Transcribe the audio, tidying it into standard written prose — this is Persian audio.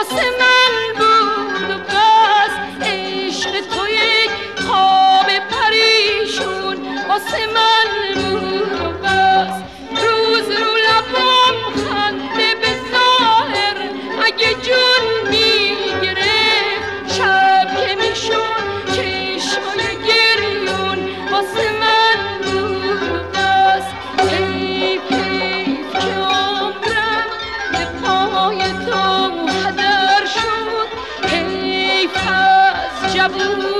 واسه من بود و بس. عشق تو یک خواب پریشون واسه من بود و بس. روز رو لبم خنده به ظاهر اگه جون میگرفت، شب که میشون چشمای گریون واسه من بود و بس. حیف حیف که عمرم به پای تو هدر شد، حیف از جوون